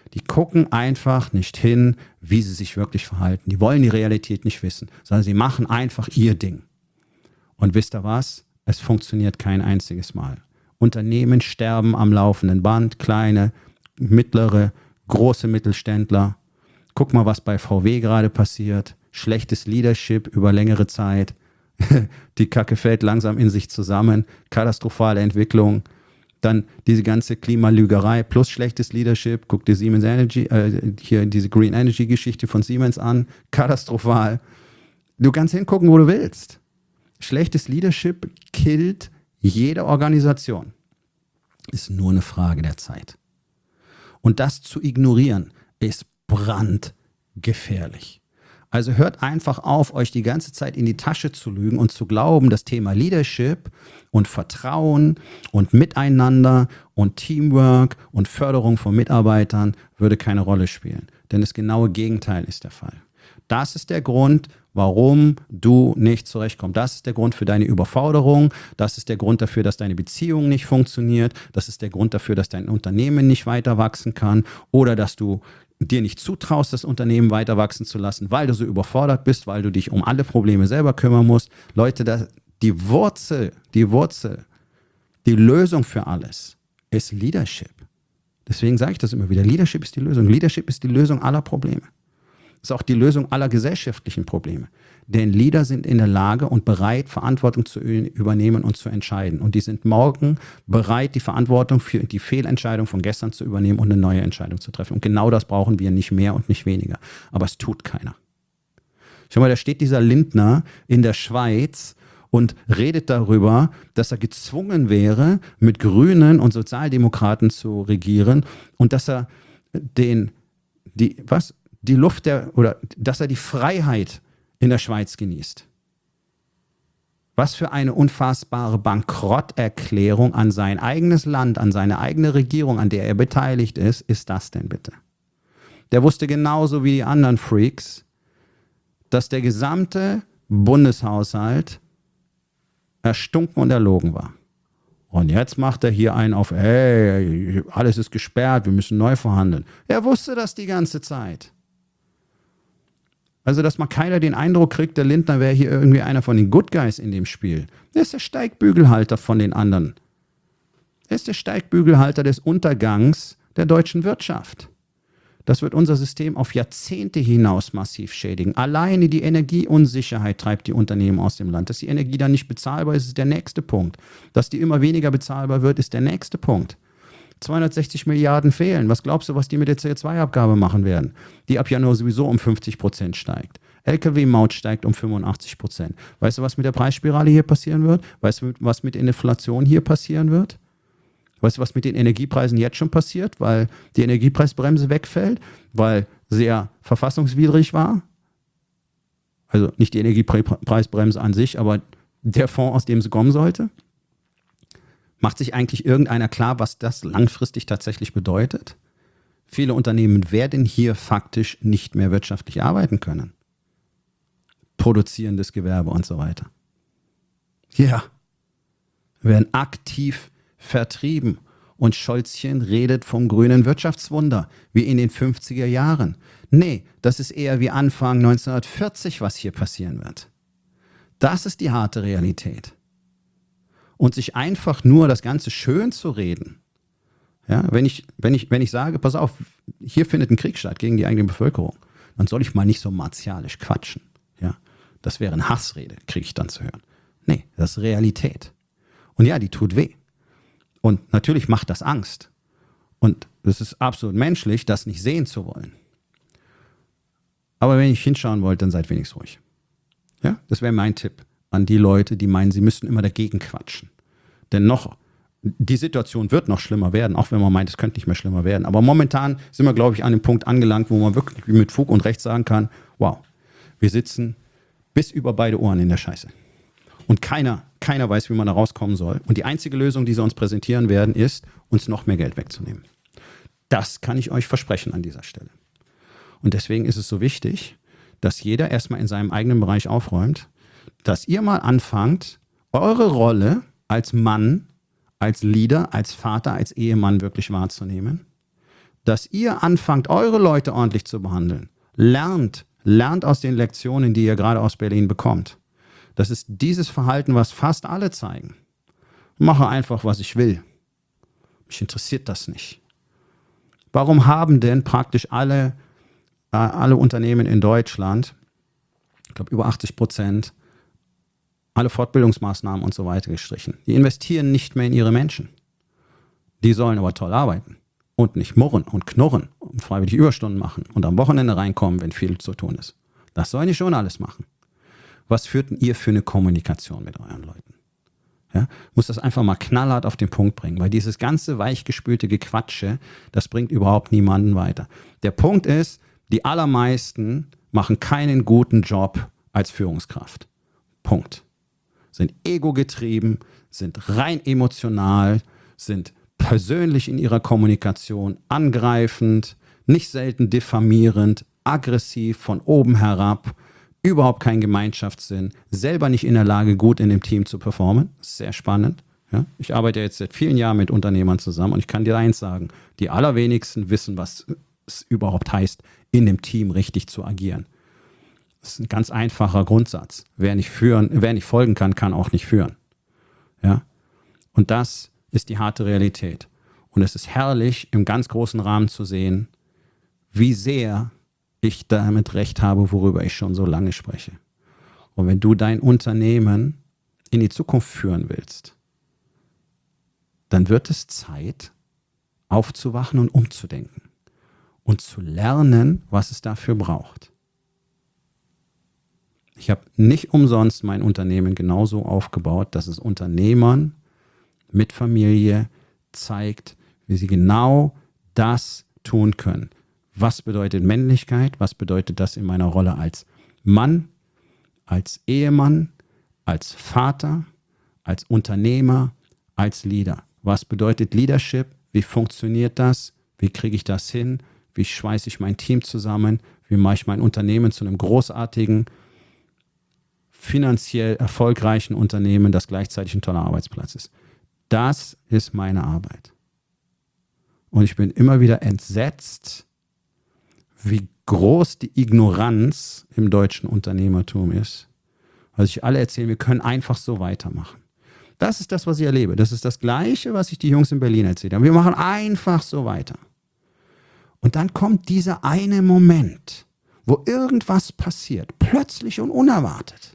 S1: Die gucken einfach nicht hin, wie sie sich wirklich verhalten. Die wollen die Realität nicht wissen, sondern sie machen einfach ihr Ding. Und wisst ihr was? Es funktioniert kein einziges Mal. Unternehmen sterben am laufenden Band, kleine, mittlere, große Mittelständler. Guck mal, was bei VW gerade passiert. Schlechtes Leadership über längere Zeit. Die Kacke fällt langsam in sich zusammen. Katastrophale Entwicklung. Dann diese ganze Klimalügerei plus schlechtes Leadership. Guck dir Siemens Energy, hier diese Green Energy Geschichte von Siemens an. Katastrophal. Du kannst hingucken, wo du willst. Schlechtes Leadership killt jede Organisation. Ist nur eine Frage der Zeit. Und das zu ignorieren, ist brandgefährlich. Also hört einfach auf, euch die ganze Zeit in die Tasche zu lügen und zu glauben, das Thema Leadership und Vertrauen und Miteinander und Teamwork und Förderung von Mitarbeitern würde keine Rolle spielen. Denn das genaue Gegenteil ist der Fall. Das ist der Grund, warum du nicht zurechtkommst. Das ist der Grund für deine Überforderung. Das ist der Grund dafür, dass deine Beziehung nicht funktioniert. Das ist der Grund dafür, dass dein Unternehmen nicht weiter wachsen kann oder dass du dir nicht zutraust, das Unternehmen weiter wachsen zu lassen, weil du so überfordert bist, weil du dich um alle Probleme selber kümmern musst. Leute, die Wurzel, die Lösung für alles ist Leadership. Deswegen sage ich das immer wieder. Leadership ist die Lösung. Leadership ist die Lösung aller Probleme. Das ist auch die Lösung aller gesellschaftlichen Probleme. Denn Leader sind in der Lage und bereit, Verantwortung zu übernehmen und zu entscheiden. Und die sind morgen bereit, die Verantwortung für die Fehlentscheidung von gestern zu übernehmen und eine neue Entscheidung zu treffen. Und genau das brauchen wir, nicht mehr und nicht weniger. Aber es tut keiner. Schau mal, da steht dieser Lindner in der Schweiz und redet darüber, dass er gezwungen wäre, mit Grünen und Sozialdemokraten zu regieren und dass er dass er die Freiheit in der Schweiz genießt. Was für eine unfassbare Bankrotterklärung an sein eigenes Land, an seine eigene Regierung, an der er beteiligt ist das denn bitte? Der wusste genauso wie die anderen Freaks, dass der gesamte Bundeshaushalt erstunken und erlogen war. Und jetzt macht er hier einen auf, hey, alles ist gesperrt, wir müssen neu verhandeln. Er wusste das die ganze Zeit. Also, dass mal keiner den Eindruck kriegt, der Lindner wäre hier irgendwie einer von den Good Guys in dem Spiel. Er ist der Steigbügelhalter von den anderen. Er ist der Steigbügelhalter des Untergangs der deutschen Wirtschaft. Das wird unser System auf Jahrzehnte hinaus massiv schädigen. Alleine die Energieunsicherheit treibt die Unternehmen aus dem Land. Dass die Energie dann nicht bezahlbar ist, ist der nächste Punkt. Dass die immer weniger bezahlbar wird, ist der nächste Punkt. 260 Milliarden fehlen. Was glaubst du, was die mit der CO2-Abgabe machen werden? Die ab Januar sowieso um 50% steigt. Lkw-Maut steigt um 85%. Weißt du, was mit der Preisspirale hier passieren wird? Weißt du, was mit der Inflation hier passieren wird? Weißt du, was mit den Energiepreisen jetzt schon passiert? Weil die Energiepreisbremse wegfällt, weil sehr verfassungswidrig war. Also nicht die Energiepreisbremse an sich, aber der Fonds, aus dem sie kommen sollte. Macht sich eigentlich irgendeiner klar, was das langfristig tatsächlich bedeutet? Viele Unternehmen werden hier faktisch nicht mehr wirtschaftlich arbeiten können. Produzierendes Gewerbe und so weiter. Ja, werden aktiv vertrieben. Und Scholzchen redet vom grünen Wirtschaftswunder, wie in den 50er Jahren. Nee, das ist eher wie Anfang 1940, was hier passieren wird. Das ist die harte Realität. Und sich einfach nur das Ganze schön zu reden. Ja, wenn ich sage, pass auf, hier findet ein Krieg statt gegen die eigene Bevölkerung, dann soll ich mal nicht so martialisch quatschen. Ja, das wäre eine Hassrede, kriege ich dann zu hören. Nee, das ist Realität. Und ja, die tut weh. Und natürlich macht das Angst. Und es ist absolut menschlich, das nicht sehen zu wollen. Aber wenn ich hinschauen wollt, dann seid wenigstens ruhig. Ja, das wäre mein Tipp an die Leute, die meinen, sie müssten immer dagegen quatschen. Denn die Situation wird noch schlimmer werden, auch wenn man meint, es könnte nicht mehr schlimmer werden. Aber momentan sind wir, glaube ich, an dem Punkt angelangt, wo man wirklich mit Fug und Recht sagen kann, wow, wir sitzen bis über beide Ohren in der Scheiße. Und keiner weiß, wie man da rauskommen soll. Und die einzige Lösung, die sie uns präsentieren werden, ist, uns noch mehr Geld wegzunehmen. Das kann ich euch versprechen an dieser Stelle. Und deswegen ist es so wichtig, dass jeder erstmal in seinem eigenen Bereich aufräumt, dass ihr mal anfangt, eure Rolle als Mann, als Leader, als Vater, als Ehemann wirklich wahrzunehmen. dass ihr anfangt, eure Leute ordentlich zu behandeln. Lernt aus den Lektionen, die ihr gerade aus Berlin bekommt. Das ist dieses Verhalten, was fast alle zeigen. Mache einfach, was ich will. Mich interessiert das nicht. Warum haben denn praktisch alle Unternehmen in Deutschland, ich glaube über 80%, alle Fortbildungsmaßnahmen und so weiter gestrichen? Die investieren nicht mehr in ihre Menschen. Die sollen aber toll arbeiten und nicht murren und knurren und freiwillig Überstunden machen und am Wochenende reinkommen, wenn viel zu tun ist. Das sollen die schon alles machen. Was führt denn ihr für eine Kommunikation mit euren Leuten? Ja, muss das einfach mal knallhart auf den Punkt bringen, weil dieses ganze weichgespülte Gequatsche, das bringt überhaupt niemanden weiter. Der Punkt ist, die allermeisten machen keinen guten Job als Führungskraft. Punkt. Sind egogetrieben, sind rein emotional, sind persönlich in ihrer Kommunikation angreifend, nicht selten diffamierend, aggressiv von oben herab, überhaupt kein Gemeinschaftssinn, selber nicht in der Lage, gut in dem Team zu performen. Sehr spannend. Ja? Ich arbeite jetzt seit vielen Jahren mit Unternehmern zusammen und ich kann dir eins sagen, die allerwenigsten wissen, was es überhaupt heißt, in dem Team richtig zu agieren. Das ist ein ganz einfacher Grundsatz. Wer nicht folgen kann, kann auch nicht führen. Ja? Und das ist die harte Realität. Und es ist herrlich, im ganz großen Rahmen zu sehen, wie sehr ich damit recht habe, worüber ich schon so lange spreche. Und wenn du dein Unternehmen in die Zukunft führen willst, dann wird es Zeit, aufzuwachen und umzudenken und zu lernen, was es dafür braucht. Ich habe nicht umsonst mein Unternehmen genauso aufgebaut, dass es Unternehmern mit Familie zeigt, wie sie genau das tun können. Was bedeutet Männlichkeit? Was bedeutet das in meiner Rolle als Mann, als Ehemann, als Vater, als Unternehmer, als Leader? Was bedeutet Leadership? Wie funktioniert das? Wie kriege ich das hin? Wie schweiße ich mein Team zusammen? Wie mache ich mein Unternehmen zu einem großartigen, finanziell erfolgreichen Unternehmen, das gleichzeitig ein toller Arbeitsplatz ist? Das ist meine Arbeit. Und ich bin immer wieder entsetzt, wie groß die Ignoranz im deutschen Unternehmertum ist. Weil sich alle erzählen, wir können einfach so weitermachen. Das ist das, was ich erlebe. Das ist das Gleiche, was sich die Jungs in Berlin erzählt haben. Wir machen einfach so weiter. Und dann kommt dieser eine Moment, wo irgendwas passiert, plötzlich und unerwartet.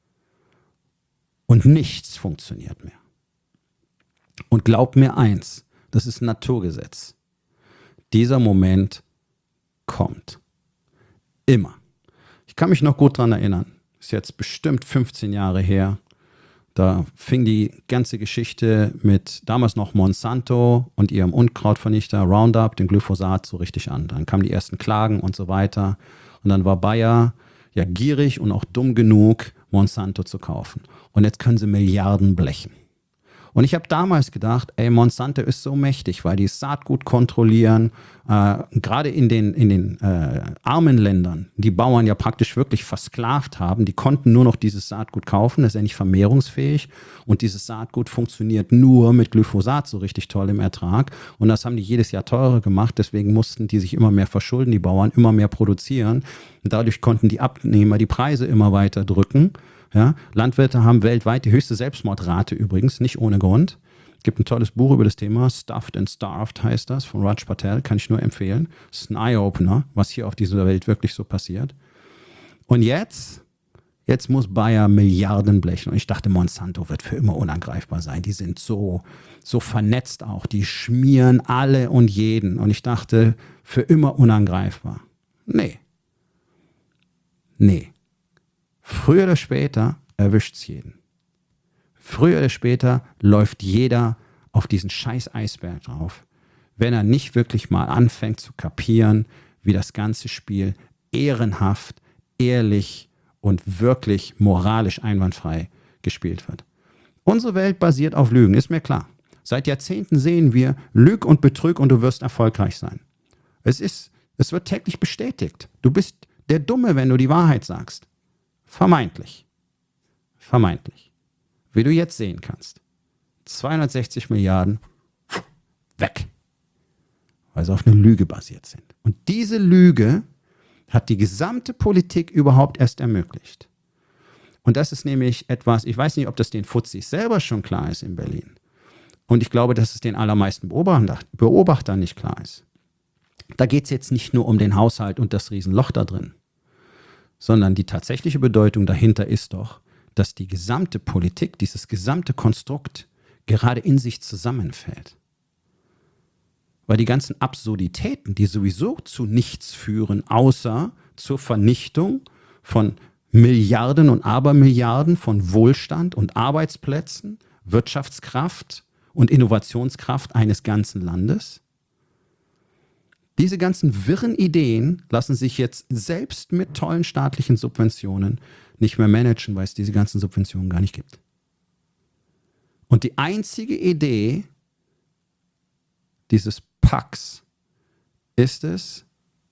S1: Und nichts funktioniert mehr. Und glaub mir eins, das ist ein Naturgesetz. Dieser Moment kommt. Immer. Ich kann mich noch gut daran erinnern. Ist jetzt bestimmt 15 Jahre her. Da fing die ganze Geschichte mit damals noch Monsanto und ihrem Unkrautvernichter Roundup, dem Glyphosat, so richtig an. Dann kamen die ersten Klagen und so weiter. Und dann war Bayer ja gierig und auch dumm genug, Monsanto zu kaufen. Und jetzt können sie Milliarden blechen. Und ich habe damals gedacht, ey, Monsanto ist so mächtig, weil die Saatgut kontrollieren, gerade in den armen Ländern, die Bauern ja praktisch wirklich versklavt haben, die konnten nur noch dieses Saatgut kaufen, das ist ja nicht vermehrungsfähig und dieses Saatgut funktioniert nur mit Glyphosat so richtig toll im Ertrag und das haben die jedes Jahr teurer gemacht, deswegen mussten die sich immer mehr verschulden, die Bauern immer mehr produzieren und dadurch konnten die Abnehmer die Preise immer weiter drücken. Ja, Landwirte haben weltweit die höchste Selbstmordrate übrigens, nicht ohne Grund. Es gibt ein tolles Buch über das Thema, Stuffed and Starved heißt das, von Raj Patel, kann ich nur empfehlen. Das ist ein Eye-Opener, was hier auf dieser Welt wirklich so passiert. Und jetzt muss Bayer Milliarden blechen. Und ich dachte, Monsanto wird für immer unangreifbar sein. Die sind so vernetzt auch, die schmieren alle und jeden. Und ich dachte, für immer unangreifbar. Nee. Früher oder später erwischt es jeden. Früher oder später läuft jeder auf diesen scheiß Eisberg drauf, wenn er nicht wirklich mal anfängt zu kapieren, wie das ganze Spiel ehrenhaft, ehrlich und wirklich moralisch einwandfrei gespielt wird. Unsere Welt basiert auf Lügen, ist mir klar. Seit Jahrzehnten sehen wir, lüg und betrüg und du wirst erfolgreich sein. Es wird täglich bestätigt. Du bist der Dumme, wenn du die Wahrheit sagst. Vermeintlich. Wie du jetzt sehen kannst. 260 Milliarden weg. weil sie auf eine Lüge basiert sind. Und diese Lüge hat die gesamte Politik überhaupt erst ermöglicht. Und das ist nämlich etwas, ich weiß nicht, ob das den Fuzis selber schon klar ist in Berlin. Und ich glaube, dass es den allermeisten Beobachtern nicht klar ist. Da geht es jetzt nicht nur um den Haushalt und das Riesenloch da drin, sondern die tatsächliche Bedeutung dahinter ist doch, dass die gesamte Politik, dieses gesamte Konstrukt gerade in sich zusammenfällt. Weil die ganzen Absurditäten, die sowieso zu nichts führen, außer zur Vernichtung von Milliarden und Abermilliarden von Wohlstand und Arbeitsplätzen, Wirtschaftskraft und Innovationskraft eines ganzen Landes. Diese ganzen wirren Ideen lassen sich jetzt selbst mit tollen staatlichen Subventionen nicht mehr managen, weil es diese ganzen Subventionen gar nicht gibt. Und die einzige Idee dieses Pakts ist es,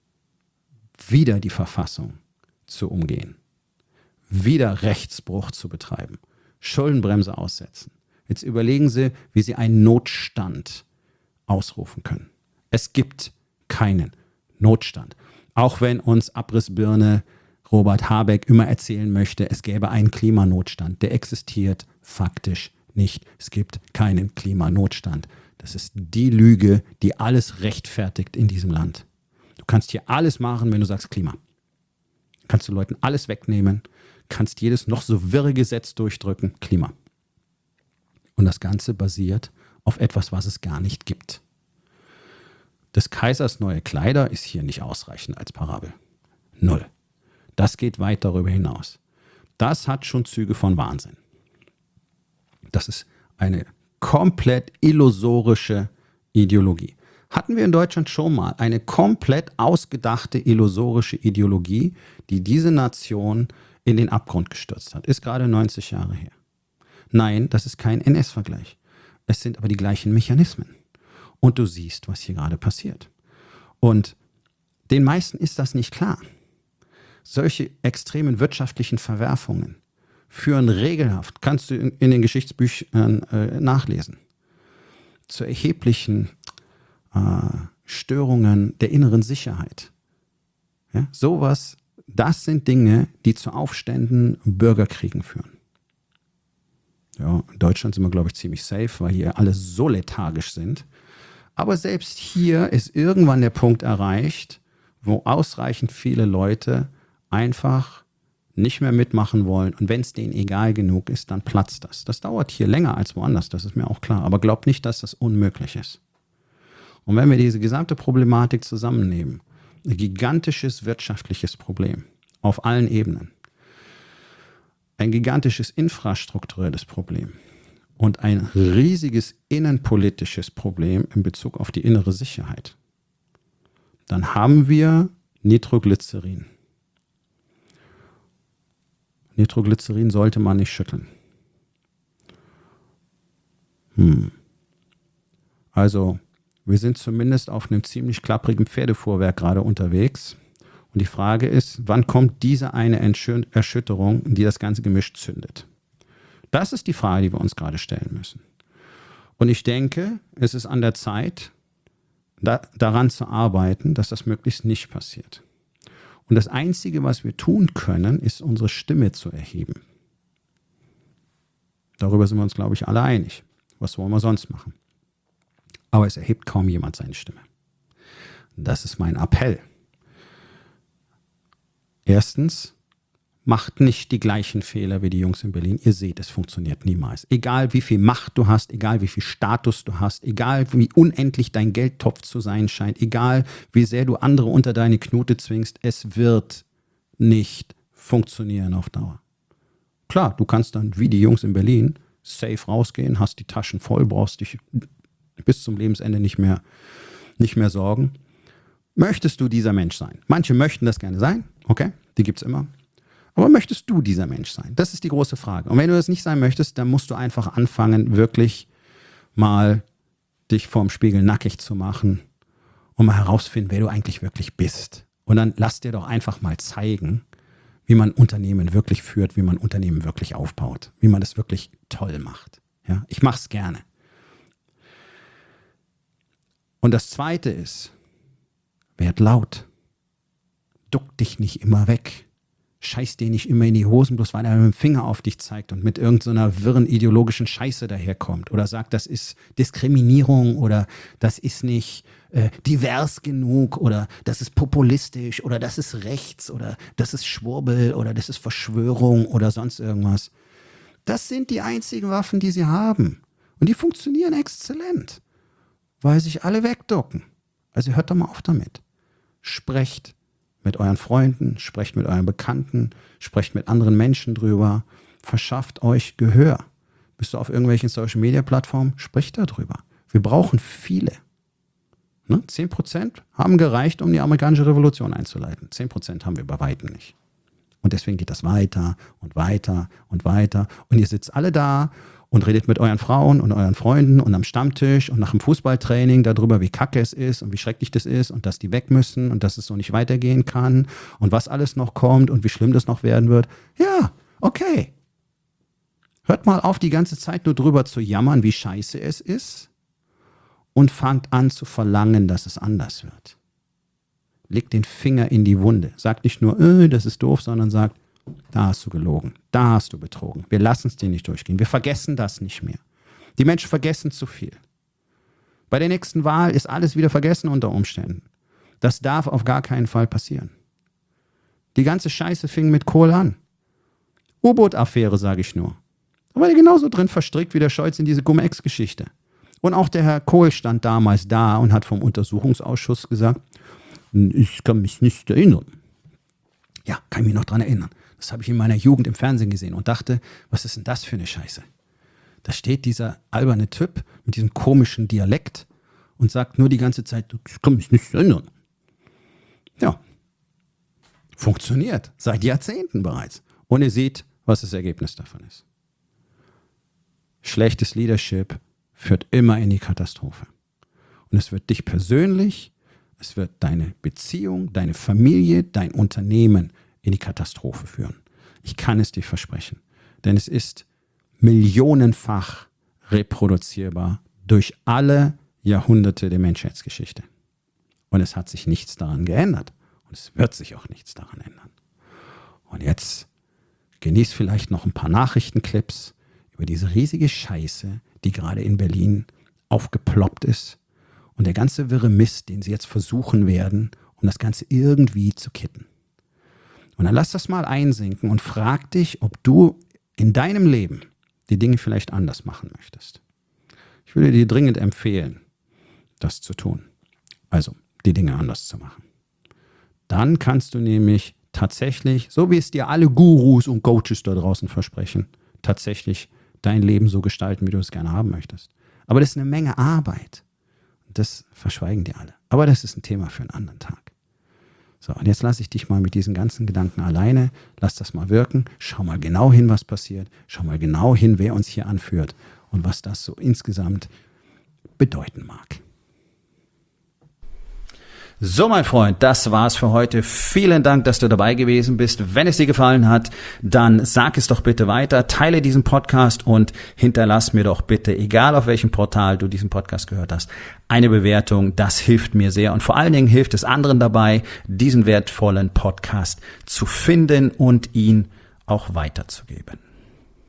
S1: wieder die Verfassung zu umgehen, wieder Rechtsbruch zu betreiben, Schuldenbremse aussetzen. Jetzt überlegen Sie, wie Sie einen Notstand ausrufen können. Es gibt keinen Notstand. Auch wenn uns Abrissbirne Robert Habeck immer erzählen möchte, es gäbe einen Klimanotstand. Der existiert faktisch nicht. Es gibt keinen Klimanotstand. Das ist die Lüge, die alles rechtfertigt in diesem Land. Du kannst hier alles machen, wenn du sagst Klima. Kannst du Leuten alles wegnehmen, kannst jedes noch so wirre Gesetz durchdrücken, Klima. Und das Ganze basiert auf etwas, was es gar nicht gibt. Des Kaisers neue Kleider ist hier nicht ausreichend als Parabel. Null. Das geht weit darüber hinaus. Das hat schon Züge von Wahnsinn. Das ist eine komplett illusorische Ideologie. Hatten wir in Deutschland schon mal eine komplett ausgedachte illusorische Ideologie, die diese Nation in den Abgrund gestürzt hat? Ist gerade 90 Jahre her. Nein, das ist kein NS-Vergleich. Es sind aber die gleichen Mechanismen. Und du siehst, was hier gerade passiert. Und den meisten ist das nicht klar. Solche extremen wirtschaftlichen Verwerfungen führen regelhaft, kannst du in den Geschichtsbüchern nachlesen, zu erheblichen Störungen der inneren Sicherheit. Ja, sowas, das sind Dinge, die zu Aufständen, Bürgerkriegen führen. Ja, in Deutschland sind wir, glaube ich, ziemlich safe, weil hier alle so lethargisch sind. Aber selbst hier ist irgendwann der Punkt erreicht, wo ausreichend viele Leute einfach nicht mehr mitmachen wollen. Und wenn es denen egal genug ist, dann platzt das. Das dauert hier länger als woanders, das ist mir auch klar. Aber glaubt nicht, dass das unmöglich ist. Und wenn wir diese gesamte Problematik zusammennehmen, ein gigantisches wirtschaftliches Problem auf allen Ebenen, ein gigantisches infrastrukturelles Problem und ein riesiges innenpolitisches Problem in Bezug auf die innere Sicherheit, dann haben wir Nitroglycerin. Nitroglycerin sollte man nicht schütteln. Also, wir sind zumindest auf einem ziemlich klapprigen Pferdefuhrwerk gerade unterwegs. Und die Frage ist, wann kommt diese eine Erschütterung, die das ganze Gemisch zündet? Das ist die Frage, die wir uns gerade stellen müssen. Und ich denke, es ist an der Zeit, daran zu arbeiten, dass das möglichst nicht passiert. Und das Einzige, was wir tun können, ist, unsere Stimme zu erheben. Darüber sind wir uns, glaube ich, alle einig. Was wollen wir sonst machen? Aber es erhebt kaum jemand seine Stimme. Das ist mein Appell. Erstens, macht nicht die gleichen Fehler wie die Jungs in Berlin. Ihr seht, es funktioniert niemals. Egal wie viel Macht du hast, egal wie viel Status du hast, egal wie unendlich dein Geldtopf zu sein scheint, egal wie sehr du andere unter deine Knute zwingst, es wird nicht funktionieren auf Dauer. Klar, du kannst dann wie die Jungs in Berlin safe rausgehen, hast die Taschen voll, brauchst dich bis zum Lebensende nicht mehr sorgen. Möchtest du dieser Mensch sein? Manche möchten das gerne sein, okay, die gibt es immer. Aber möchtest du dieser Mensch sein? Das ist die große Frage. Und wenn du das nicht sein möchtest, dann musst du einfach anfangen, wirklich mal dich vorm Spiegel nackig zu machen und mal herausfinden, wer du eigentlich wirklich bist. Und dann lass dir doch einfach mal zeigen, wie man Unternehmen wirklich führt, wie man Unternehmen wirklich aufbaut, wie man das wirklich toll macht. Ja, ich mache es gerne. Und das Zweite ist, Werd laut. Duck dich nicht immer weg. Scheiß dir nicht immer in die Hosen, bloß weil er mit dem Finger auf dich zeigt und mit irgendeiner wirren ideologischen Scheiße daherkommt. Oder sagt, das ist Diskriminierung oder das ist nicht divers genug oder das ist populistisch oder das ist rechts oder das ist Schwurbel oder das ist Verschwörung oder sonst irgendwas. Das sind die einzigen Waffen, die sie haben. Und die funktionieren exzellent, weil sich alle wegducken. Also hört doch mal auf damit. Sprecht mit euren Freunden, sprecht mit euren Bekannten, sprecht mit anderen Menschen drüber, verschafft euch Gehör. Bist du auf irgendwelchen Social-Media-Plattformen? Sprecht darüber. Wir brauchen viele. 10% haben gereicht, um die amerikanische Revolution einzuleiten. 10% haben wir bei weitem nicht. Und deswegen geht das weiter und weiter und weiter. Und ihr sitzt alle da und redet mit euren Frauen und euren Freunden und am Stammtisch und nach dem Fußballtraining darüber, wie kacke es ist und wie schrecklich das ist und dass die weg müssen und dass es so nicht weitergehen kann und was alles noch kommt und wie schlimm das noch werden wird. Ja, okay. Hört mal auf, die ganze Zeit nur drüber zu jammern, wie scheiße es ist und fangt an zu verlangen, dass es anders wird. Legt den Finger in die Wunde. Sagt nicht nur, das ist doof, sondern sagt, da hast du gelogen, da hast du betrogen. Wir lassen es dir nicht durchgehen. Wir vergessen das nicht mehr. Die Menschen vergessen zu viel. Bei der nächsten Wahl ist alles wieder vergessen unter Umständen. Das darf auf gar keinen Fall passieren. Die ganze Scheiße fing mit Kohl an. U-Boot-Affäre, sage ich nur. Da war der genauso drin verstrickt wie der Scholz in diese Cum-Ex-Geschichte. Und auch der Herr Kohl stand damals da und hat vom Untersuchungsausschuss gesagt, ich kann mich nicht erinnern. Ja, kann ich mich noch dran erinnern. Das habe ich in meiner Jugend im Fernsehen gesehen und dachte, was ist denn das für eine Scheiße? Da steht dieser alberne Typ mit diesem komischen Dialekt und sagt nur die ganze Zeit, ich kann mich nicht erinnern. Ja, funktioniert. Seit Jahrzehnten bereits. Und ihr seht, was das Ergebnis davon ist. Schlechtes Leadership führt immer in die Katastrophe. Und es wird dich persönlich, es wird deine Beziehung, deine Familie, dein Unternehmen in die Katastrophe führen. Ich kann es dir versprechen. Denn es ist millionenfach reproduzierbar durch alle Jahrhunderte der Menschheitsgeschichte. Und es hat sich nichts daran geändert. Und es wird sich auch nichts daran ändern. Und jetzt genießt vielleicht noch ein paar Nachrichtenclips über diese riesige Scheiße, die gerade in Berlin aufgeploppt ist. Und der ganze wirre Mist, den sie jetzt versuchen werden, um das Ganze irgendwie zu kitten. Und dann lass das mal einsinken und frag dich, ob du in deinem Leben die Dinge vielleicht anders machen möchtest. Ich würde dir dringend empfehlen, das zu tun. Also, die Dinge anders zu machen. Dann kannst du nämlich tatsächlich, so wie es dir alle Gurus und Coaches da draußen versprechen, tatsächlich dein Leben so gestalten, wie du es gerne haben möchtest. Aber das ist eine Menge Arbeit. Das verschweigen dir alle. Aber das ist ein Thema für einen anderen Tag. So, und jetzt lasse ich dich mal mit diesen ganzen Gedanken alleine. Lass das mal wirken. Schau mal genau hin, was passiert. Schau mal genau hin, wer uns hier anführt und was das so insgesamt bedeuten mag. So, mein Freund, das war's für heute. Vielen Dank, dass du dabei gewesen bist. Wenn es dir gefallen hat, dann sag es doch bitte weiter, teile diesen Podcast und hinterlass mir doch bitte, egal auf welchem Portal du diesen Podcast gehört hast, eine Bewertung. Das hilft mir sehr und vor allen Dingen hilft es anderen dabei, diesen wertvollen Podcast zu finden und ihn auch weiterzugeben.